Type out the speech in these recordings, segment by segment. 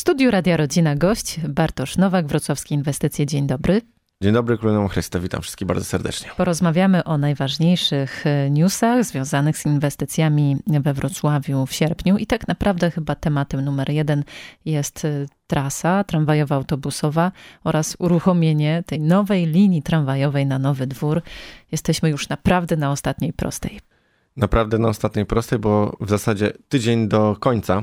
studiu Radia Rodzina gość Bartosz Nowak, Wrocławskie Inwestycje. Dzień dobry. Dzień dobry, Królewną Chryste. Witam wszystkich bardzo serdecznie. Porozmawiamy o najważniejszych newsach związanych z inwestycjami we Wrocławiu w sierpniu. I tak naprawdę chyba tematem numer 1 jest trasa tramwajowa, autobusowa oraz uruchomienie tej nowej linii tramwajowej na Nowy Dwór. Jesteśmy już naprawdę na ostatniej prostej. Naprawdę na ostatniej prostej, bo w zasadzie tydzień do końca.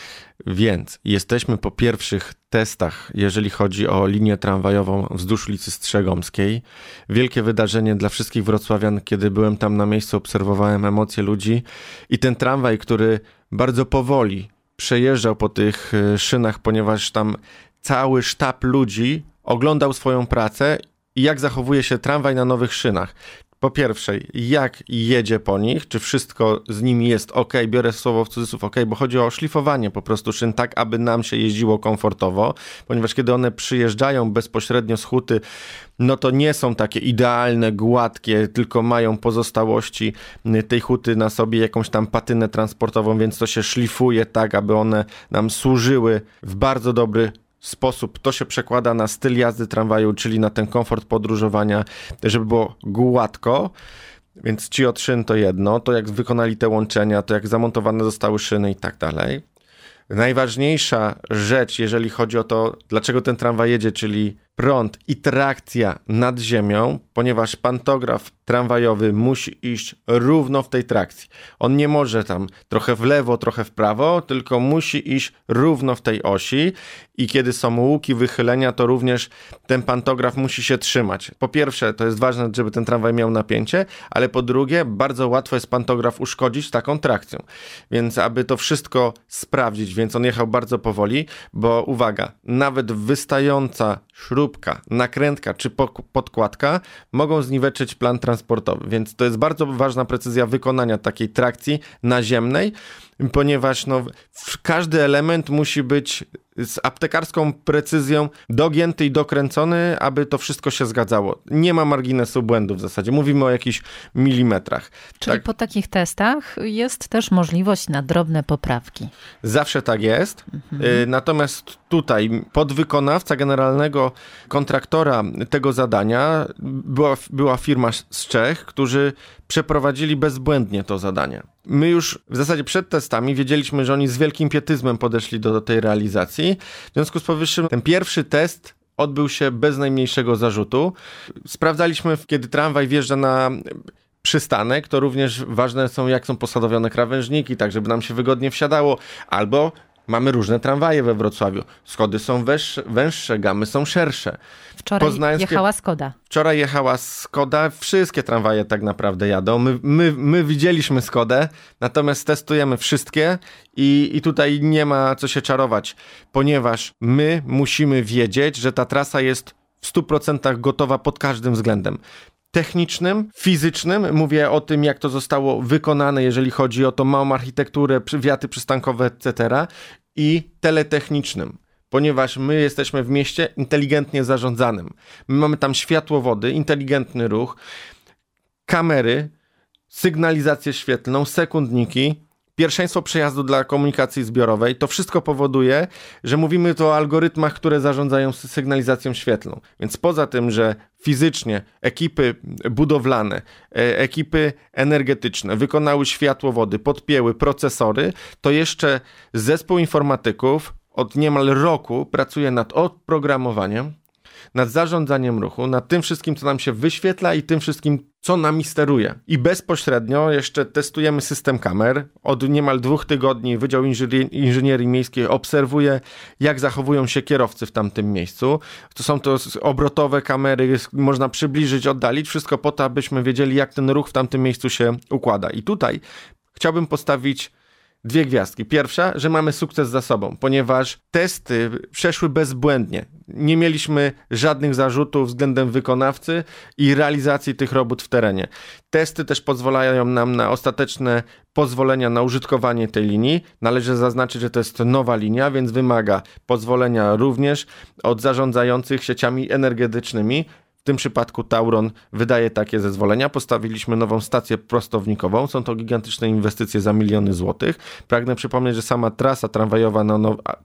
Więc jesteśmy po pierwszych testach, jeżeli chodzi o linię tramwajową wzdłuż ulicy Strzegomskiej. Wielkie wydarzenie dla wszystkich wrocławian. Kiedy byłem tam na miejscu, obserwowałem emocje ludzi i ten tramwaj, który bardzo powoli przejeżdżał po tych szynach, ponieważ tam cały sztab ludzi oglądał swoją pracę i jak zachowuje się tramwaj na nowych szynach. Po pierwsze, jak jedzie po nich, czy wszystko z nimi jest ok, biorę słowo w cudzysłów ok, bo chodzi o szlifowanie po prostu szyn tak, aby nam się jeździło komfortowo, ponieważ kiedy one przyjeżdżają bezpośrednio z huty, no to nie są takie idealne, gładkie, tylko mają pozostałości tej huty na sobie, jakąś tam patynę transportową, więc to się szlifuje tak, aby one nam służyły w bardzo dobry sposób. To się przekłada na styl jazdy tramwaju, czyli na ten komfort podróżowania, żeby było gładko. Więc ci od szyn to jedno, to jak wykonali te łączenia, to jak zamontowane zostały szyny i tak dalej. Najważniejsza rzecz, jeżeli chodzi o to, dlaczego ten tramwaj jedzie, czyli prąd i trakcja nad ziemią, ponieważ pantograf tramwajowy musi iść równo w tej trakcji. On nie może tam trochę w lewo, trochę w prawo, tylko musi iść równo w tej osi i kiedy są łuki, wychylenia, to również ten pantograf musi się trzymać. Po pierwsze, to jest ważne, żeby ten tramwaj miał napięcie, ale po drugie, bardzo łatwo jest pantograf uszkodzić taką trakcją. Więc aby to wszystko sprawdzić, więc on jechał bardzo powoli, bo uwaga, nawet wystająca śrubka, nakrętka czy podkładka mogą zniweczyć plan transportowy, więc to jest bardzo ważna precyzja wykonania takiej trakcji naziemnej, ponieważ każdy element musi być z aptekarską precyzją dogięty i dokręcony, aby to wszystko się zgadzało. Nie ma marginesu błędu w zasadzie. Mówimy o jakichś milimetrach. Czyli tak, po takich testach jest też możliwość na drobne poprawki. Zawsze tak jest. Natomiast tutaj podwykonawca generalnego kontraktora tego zadania była firma z Czech, którzy przeprowadzili bezbłędnie to zadanie. My już w zasadzie przed testami wiedzieliśmy, że oni z wielkim pietyzmem podeszli do tej realizacji. W związku z powyższym ten pierwszy test odbył się bez najmniejszego zarzutu. Sprawdzaliśmy, kiedy tramwaj wjeżdża na przystanek, to również ważne są, jak są posadowione krawężniki, tak żeby nam się wygodnie wsiadało, albo mamy różne tramwaje we Wrocławiu. Schody są węższe, gamy są szersze. Wczoraj jechała Skoda. Wczoraj jechała Skoda. Wszystkie tramwaje tak naprawdę jadą. My widzieliśmy Skodę, natomiast testujemy wszystkie i tutaj nie ma co się czarować, ponieważ my musimy wiedzieć, że ta trasa jest w 100% gotowa pod każdym względem. Technicznym, fizycznym, mówię o tym, jak to zostało wykonane, jeżeli chodzi o tą małą architekturę, wiaty przystankowe, etc. i teletechnicznym, ponieważ my jesteśmy w mieście inteligentnie zarządzanym. My mamy tam światłowody, inteligentny ruch, kamery, sygnalizację świetlną, sekundniki, pierwszeństwo przejazdu dla komunikacji zbiorowej. To wszystko powoduje, że mówimy tu o algorytmach, które zarządzają sygnalizacją świetlną. Więc poza tym, że fizycznie ekipy budowlane, ekipy energetyczne wykonały światłowody, podpięły procesory, to jeszcze zespół informatyków od niemal roku pracuje nad oprogramowaniem, nad zarządzaniem ruchu, nad tym wszystkim, co nam się wyświetla i tym wszystkim, co nami steruje. I bezpośrednio jeszcze testujemy system kamer. Od niemal 2 tygodni Wydział Inżynierii Miejskiej obserwuje, jak zachowują się kierowcy w tamtym miejscu. Są to obrotowe kamery, można przybliżyć, oddalić, wszystko po to, abyśmy wiedzieli, jak ten ruch w tamtym miejscu się układa. I tutaj chciałbym postawić 2 gwiazdki. Pierwsza, że mamy sukces za sobą, ponieważ testy przeszły bezbłędnie. Nie mieliśmy żadnych zarzutów względem wykonawcy i realizacji tych robót w terenie. Testy też pozwalają nam na ostateczne pozwolenia na użytkowanie tej linii. Należy zaznaczyć, że to jest nowa linia, więc wymaga pozwolenia również od zarządzających sieciami energetycznymi. W tym przypadku Tauron wydaje takie zezwolenia. Postawiliśmy nową stację prostownikową. Są to gigantyczne inwestycje za miliony złotych. Pragnę przypomnieć, że sama trasa tramwajowa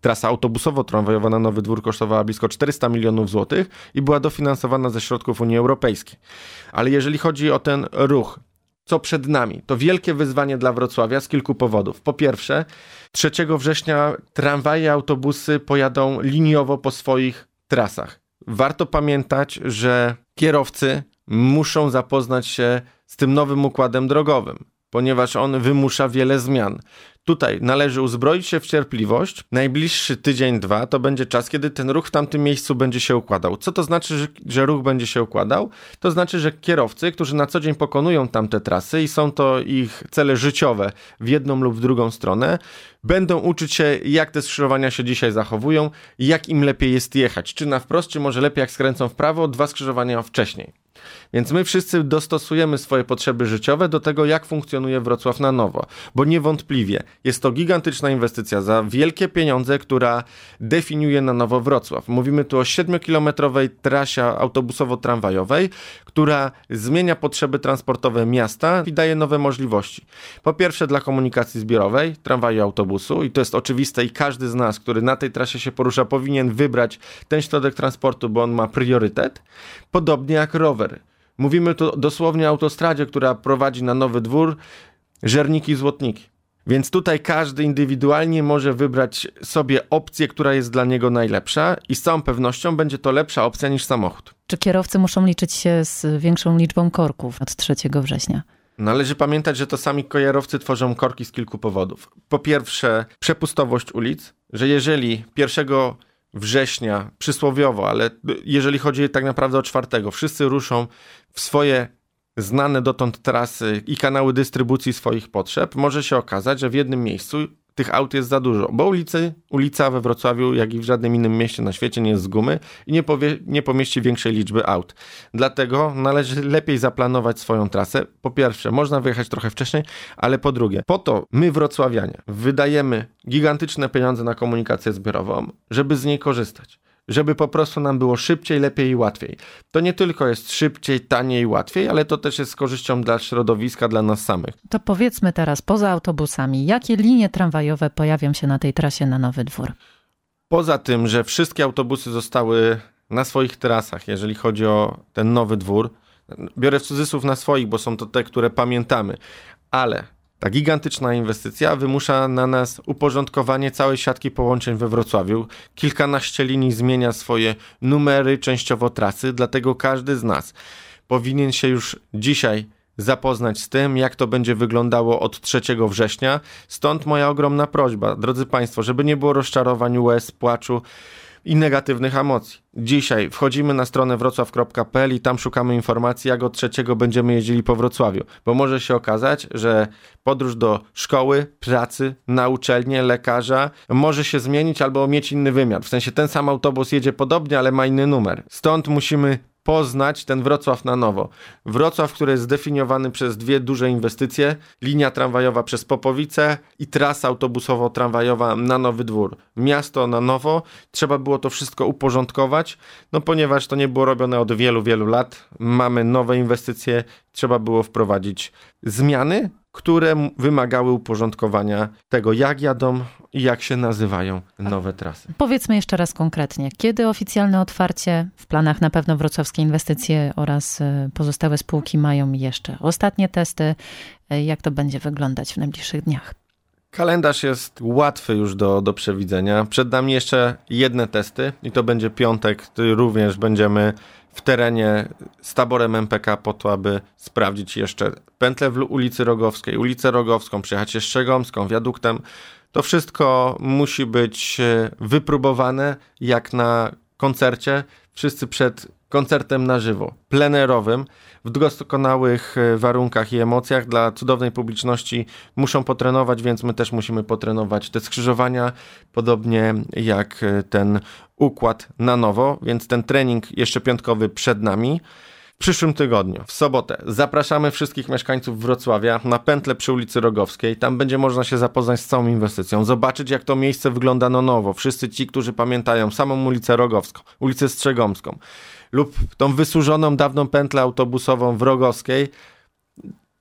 trasa autobusowo-tramwajowa na Nowy Dwór kosztowała blisko 400 milionów złotych i była dofinansowana ze środków Unii Europejskiej. Ale jeżeli chodzi o ten ruch, co przed nami, to wielkie wyzwanie dla Wrocławia z kilku powodów. Po pierwsze, 3 września tramwaje i autobusy pojadą liniowo po swoich trasach. Warto pamiętać, że kierowcy muszą zapoznać się z tym nowym układem drogowym, ponieważ on wymusza wiele zmian. Tutaj należy uzbroić się w cierpliwość. Najbliższy tydzień, 2 to będzie czas, kiedy ten ruch w tamtym miejscu będzie się układał. Co to znaczy, że ruch będzie się układał? To znaczy, że kierowcy, którzy na co dzień pokonują tamte trasy i są to ich cele życiowe w jedną lub w drugą stronę, będą uczyć się, jak te skrzyżowania się dzisiaj zachowują, jak im lepiej jest jechać. Czy na wprost, czy może lepiej jak skręcą w prawo, 2 skrzyżowania wcześniej. Więc my wszyscy dostosujemy swoje potrzeby życiowe do tego, jak funkcjonuje Wrocław na nowo. Bo niewątpliwie jest to gigantyczna inwestycja za wielkie pieniądze, która definiuje na nowo Wrocław. Mówimy tu o 7-kilometrowej trasie autobusowo-tramwajowej, która zmienia potrzeby transportowe miasta i daje nowe możliwości. Po pierwsze dla komunikacji zbiorowej, tramwaju, autobusu i to jest oczywiste i każdy z nas, który na tej trasie się porusza, powinien wybrać ten środek transportu, bo on ma priorytet. Podobnie jak rower. Mówimy tu dosłownie o autostradzie, która prowadzi na Nowy Dwór, Żerniki-Złotniki. Więc tutaj każdy indywidualnie może wybrać sobie opcję, która jest dla niego najlepsza i z całą pewnością będzie to lepsza opcja niż samochód. Czy kierowcy muszą liczyć się z większą liczbą korków od 3 września? Należy pamiętać, że to sami kierowcy tworzą korki z kilku powodów. Po pierwsze, przepustowość ulic, że jeżeli 1 września, przysłowiowo, ale jeżeli chodzi tak naprawdę o 4, wszyscy ruszą w swoje znane dotąd trasy i kanały dystrybucji swoich potrzeb, może się okazać, że w jednym miejscu tych aut jest za dużo, bo ulica we Wrocławiu, jak i w żadnym innym mieście na świecie nie jest z gumy i nie pomieści większej liczby aut. Dlatego należy lepiej zaplanować swoją trasę. Po pierwsze, można wyjechać trochę wcześniej, ale po drugie, po to my wrocławianie wydajemy gigantyczne pieniądze na komunikację zbiorową, żeby z niej korzystać. Żeby po prostu nam było szybciej, lepiej i łatwiej. To nie tylko jest szybciej, taniej i łatwiej, ale to też jest z korzyścią dla środowiska, dla nas samych. To powiedzmy teraz, poza autobusami, jakie linie tramwajowe pojawią się na tej trasie na Nowy Dwór? Poza tym, że wszystkie autobusy zostały na swoich trasach, jeżeli chodzi o ten Nowy Dwór, biorę w cudzysłów na swoich, bo są to te, które pamiętamy, ale ta gigantyczna inwestycja wymusza na nas uporządkowanie całej siatki połączeń we Wrocławiu. Kilkanaście linii zmienia swoje numery, częściowo trasy, dlatego każdy z nas powinien się już dzisiaj zapoznać z tym, jak to będzie wyglądało od 3 września. Stąd moja ogromna prośba, drodzy Państwo, żeby nie było rozczarowań, łez, płaczu i negatywnych emocji. Dzisiaj wchodzimy na stronę wrocław.pl i tam szukamy informacji, jak od 3 będziemy jeździli po Wrocławiu, bo może się okazać, że podróż do szkoły, pracy, na uczelnię, lekarza może się zmienić albo mieć inny wymiar. W sensie ten sam autobus jedzie podobnie, ale ma inny numer. Stąd musimy poznać ten Wrocław na nowo. Wrocław, który jest zdefiniowany przez 2 duże inwestycje, linia tramwajowa przez Popowice i trasa autobusowo-tramwajowa na Nowy Dwór. Miasto na nowo, trzeba było to wszystko uporządkować, ponieważ to nie było robione od wielu, wielu lat. Mamy nowe inwestycje, trzeba było wprowadzić zmiany, które wymagały uporządkowania tego, jak jadą i jak się nazywają nowe trasy. Powiedzmy jeszcze raz konkretnie, kiedy oficjalne otwarcie? W planach na pewno wrocławskie inwestycje oraz pozostałe spółki mają jeszcze ostatnie testy. Jak to będzie wyglądać w najbliższych dniach? Kalendarz jest łatwy już do przewidzenia. Przed nami jeszcze jedne testy i to będzie piątek, który również będziemy w terenie z taborem MPK po to, aby sprawdzić jeszcze pętlę w ulicy Rogowskiej, ulicę Rogowską, przejechać się Strzegomską, wiaduktem. To wszystko musi być wypróbowane jak na koncercie. Wszyscy przed koncertem na żywo, plenerowym, w doskonałych warunkach i emocjach dla cudownej publiczności muszą potrenować, więc my też musimy potrenować te skrzyżowania, podobnie jak ten układ na nowo, więc ten trening jeszcze piątkowy przed nami. W przyszłym tygodniu, w sobotę, zapraszamy wszystkich mieszkańców Wrocławia na pętlę przy ulicy Rogowskiej. Tam będzie można się zapoznać z całą inwestycją, zobaczyć jak to miejsce wygląda na nowo. Wszyscy ci, którzy pamiętają samą ulicę Rogowską, ulicę Strzegomską lub tą wysłużoną dawną pętlę autobusową w Rogowskiej,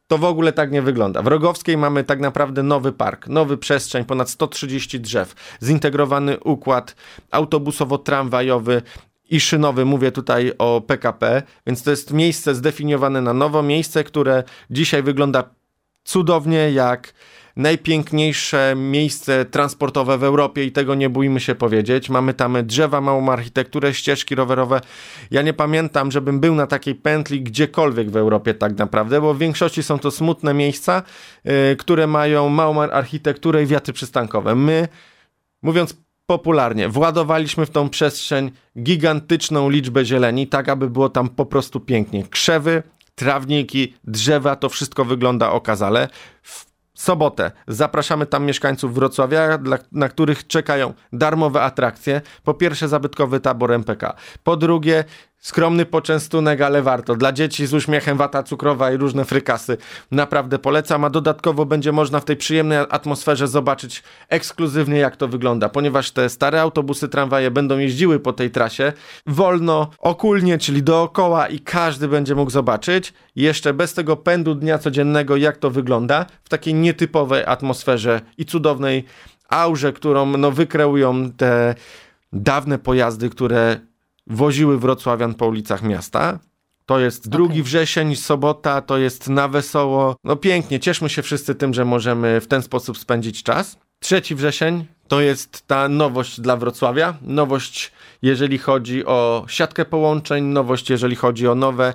to w ogóle tak nie wygląda. W Rogowskiej mamy tak naprawdę nowy park, nowy przestrzeń, ponad 130 drzew, zintegrowany układ autobusowo-tramwajowy i szynowy, mówię tutaj o PKP, więc to jest miejsce zdefiniowane na nowo, miejsce, które dzisiaj wygląda cudownie jak najpiękniejsze miejsce transportowe w Europie i tego nie bójmy się powiedzieć. Mamy tam drzewa, małą architekturę, ścieżki rowerowe. Ja nie pamiętam, żebym był na takiej pętli gdziekolwiek w Europie tak naprawdę, bo w większości są to smutne miejsca, które mają małą architekturę i wiatry przystankowe. My, mówiąc popularnie, władowaliśmy w tą przestrzeń gigantyczną liczbę zieleni, tak aby było tam po prostu pięknie. Krzewy, trawniki, drzewa, to wszystko wygląda okazale. W sobotę zapraszamy tam mieszkańców Wrocławia, na których czekają darmowe atrakcje. Po pierwsze zabytkowy tabor MPK. Po drugie skromny poczęstunek, ale warto. Dla dzieci z uśmiechem wata cukrowa i różne frykasy. Naprawdę polecam, a dodatkowo będzie można w tej przyjemnej atmosferze zobaczyć ekskluzywnie jak to wygląda, ponieważ te stare autobusy, tramwaje będą jeździły po tej trasie wolno, okulnie, czyli dookoła i każdy będzie mógł zobaczyć jeszcze bez tego pędu dnia codziennego jak to wygląda w takiej nietypowej atmosferze i cudownej aurze, którą wykreują te dawne pojazdy, które woziły wrocławian po ulicach miasta. To jest 2 wrzesień, sobota, to jest na wesoło. No pięknie, cieszmy się wszyscy tym, że możemy w ten sposób spędzić czas. 3 wrzesień to jest ta nowość dla Wrocławia. Nowość, jeżeli chodzi o siatkę połączeń, nowość, jeżeli chodzi o nowe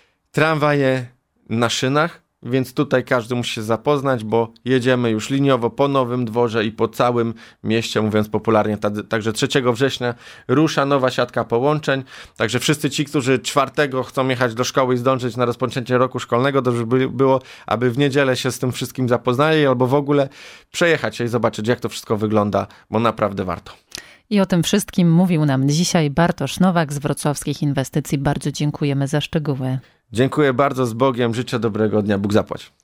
tramwaje na szynach. Więc tutaj każdy musi się zapoznać, bo jedziemy już liniowo po Nowym Dworze i po całym mieście, mówiąc popularnie. Także 3 września rusza nowa siatka połączeń. Także wszyscy ci, którzy 4 chcą jechać do szkoły i zdążyć na rozpoczęcie roku szkolnego, dobrze by było, aby w niedzielę się z tym wszystkim zapoznali albo w ogóle przejechać się i zobaczyć, jak to wszystko wygląda, bo naprawdę warto. I o tym wszystkim mówił nam dzisiaj Bartosz Nowak z Wrocławskich Inwestycji. Bardzo dziękujemy za szczegóły. Dziękuję bardzo, z Bogiem, życzę dobrego dnia, Bóg zapłać.